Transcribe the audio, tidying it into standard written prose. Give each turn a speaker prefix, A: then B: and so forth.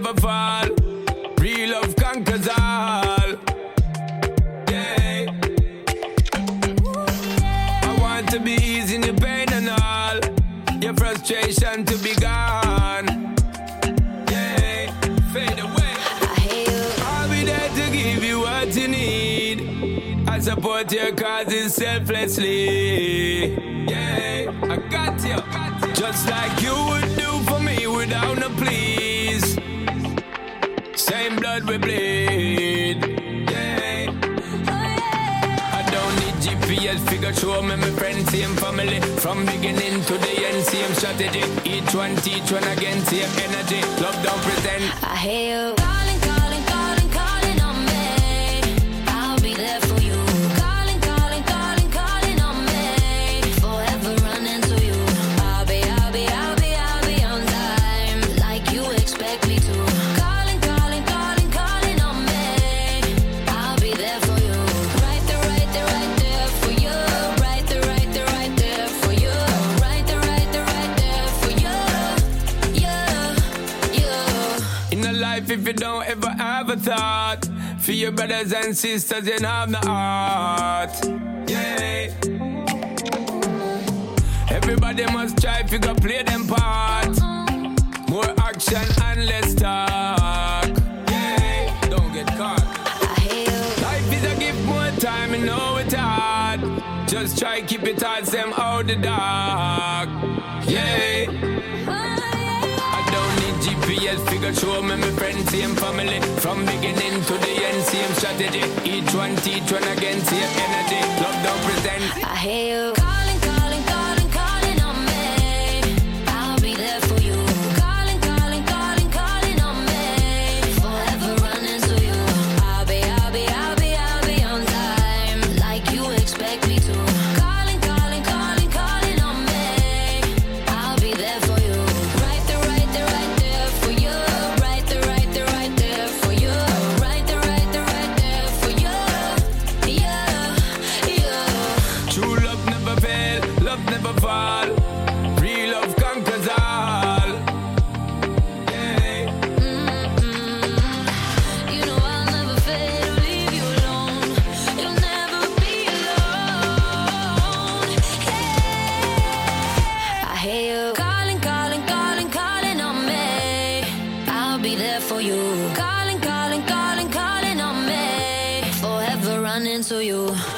A: never fall. Real love conquers all. Yeah. I want to be easing your pain and all. Your frustration to be gone. Yeah. Fade away.
B: I hear you.
A: I'll be there to give you what you need. I support your causes selflessly. Yeah, I got you. Just like you would do for me without no please. Same blood we bleed. Yeah. I don't need GPS figure show me my friends, same family. From beginning to the end, same strategy. Each one teach one again, same energy. Love don't pretend.
B: I hear you. Calling, calling, calling, calling on me. I'll be there for you. Calling, calling, calling, calling on me. Forever running to you. I'll be on time. Like you expect me to. Calling, calling, calling, calling on me. I'll be there for you. Right there, right there, right there for you. Right there, right there, right there for you. Right there, right there, right there for you. Yeah.
A: In a life, if you don't ever have a thought for your brothers and sisters, you have no heart. Yeah. Everybody must try if you go play them part. More action and less talk. Yeah. Don't get caught.
B: I hear you.
A: Life is a gift, more time, you know it's hard. Just try keep it hard, them out the dark. Yeah. I don't need GPS figure show me my friends, same family. From beginning to the end, same strategy. Each one teach one again, same energy. Love don't pretend.
B: I hear you. Calling, calling, calling, calling on me. I'll be there for you. Calling, calling, calling, calling on me. Forever running to you. I'll be on time. Like you expect me to. Calling, calling, calling, calling on me. I'll be there for you. Right there, right there, right there for you. Right there, right there, right there for you. Right there, right there, right there for you. Yeah, yeah.
A: True love never fail, love never fall. Real love conquers all. Yeah.
B: You know I'll never fail to leave you alone. You'll never be alone. Yeah. I hear you calling, calling, calling, calling on me. I'll be there for you. Calling, calling, calling, calling on me. Forever running to you.